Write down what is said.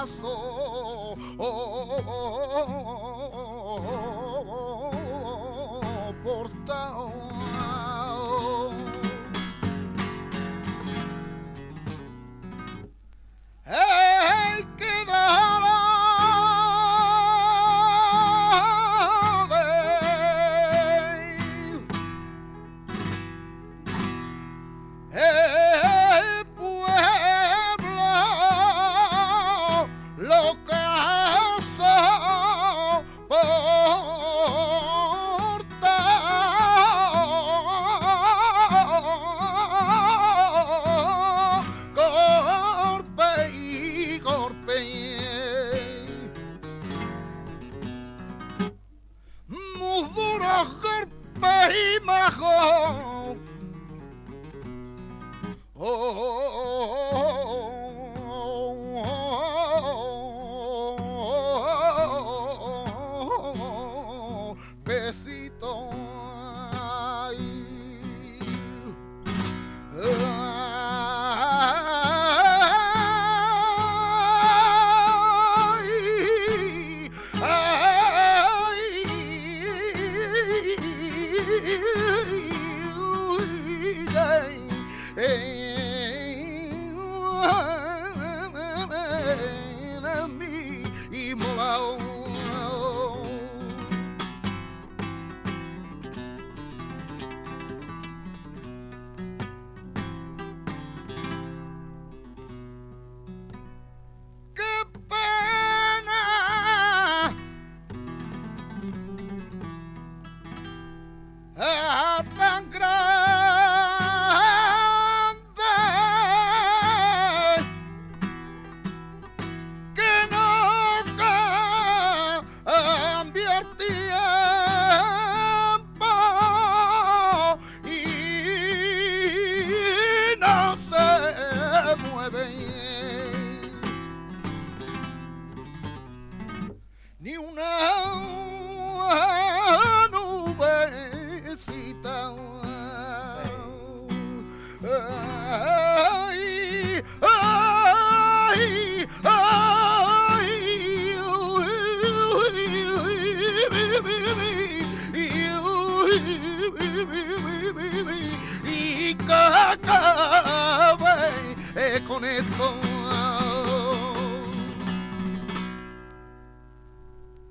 soportado. Hey, quedala el pueblo lo caso golpe y golpe, muy duros golpes y majos. Besito, ay, y molao. ¡Qué pena! Tan grande que no cambia el tiempo y no se mueve ni una nubecita. Ay, ay, ay, y que acabe con esto.